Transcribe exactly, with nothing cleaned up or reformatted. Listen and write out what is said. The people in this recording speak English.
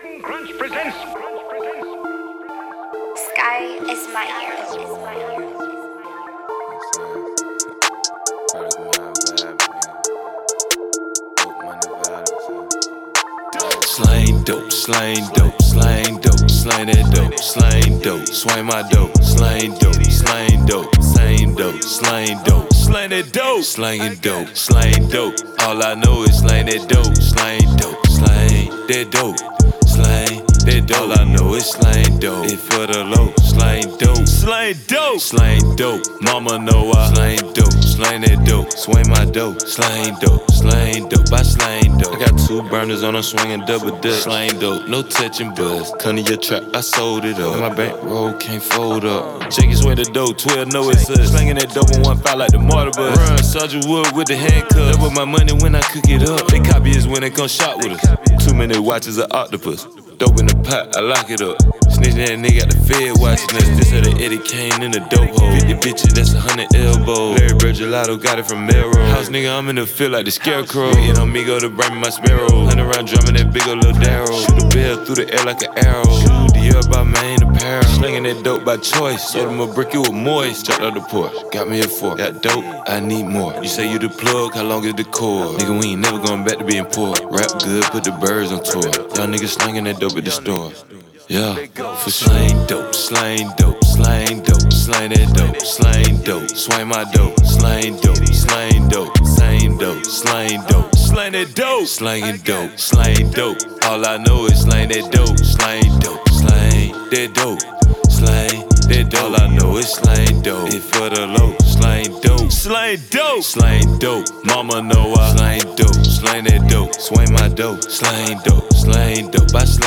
Crunch presents. Sky is my hero. Slang dope, slang dope, slang dope, slang that dope, slang dope, swing my dope, slang dope, slang dope, slang dope, slang dope, slang that dope, slanging dope, slang dope. All I know is slang that dope, slang dope, slang that dope, slang that dope. All I know is slang dope. It for the low, slang dope, slang dope, slang dope. Mama know I slang dope, slang that dope, swing my dope, slang dope, slang dope, I slang dope. I got two burners on, I'm swinging double dutch, slang dope, no touching buzz. Come to your trap, I sold it up. And my bankroll can't fold up. Shake his way the dope, twelve know it's us. Slinging that dope in one foul like the mortar bus. Run, Sergeant Wood with the handcuffs. Double my money when I cook it up. They copy us when they come shop with us. Too many watches of octopus. Dope in the pot, I lock it up. Snitching that nigga got the Fed watching us. This of the Eddie Kane in the dope hole. fifty bitches, that's a hundred elbows. Larry Bird Gelato got it from Melrose. House nigga, I'm in the field like the scarecrow. Waiting on me go to bring me my sparrow. Hunting around drumming that big ol' little Darrow. Shoot a bell through the air like an arrow. Shoot the air by main apparel. Slinging that dope by choice. Sold him a brick, it was moist. Chopped out the porch, got me a fork. Got dope, I need more. You say you the plug, how long is the cord? Nigga, we ain't never going back to being poor. Rap good, put the birds on tour. Y'all niggas slinging that dope at the store. Yeah, for slang dope, slang dope, slang dope, slang that dope, slang dope, swing my dope, slang dope, slang dope, slang dope, slang dope, slang that dope, slanging dope, slang dope. All I know is slang that dope, slang dope, slang that dope, slang that dope. All I know is slang dope. It for the low, slang dope, slang dope, slang dope. Mama know I slang dope, slang that dope, swing my dope, slang dope, slang dope, I slang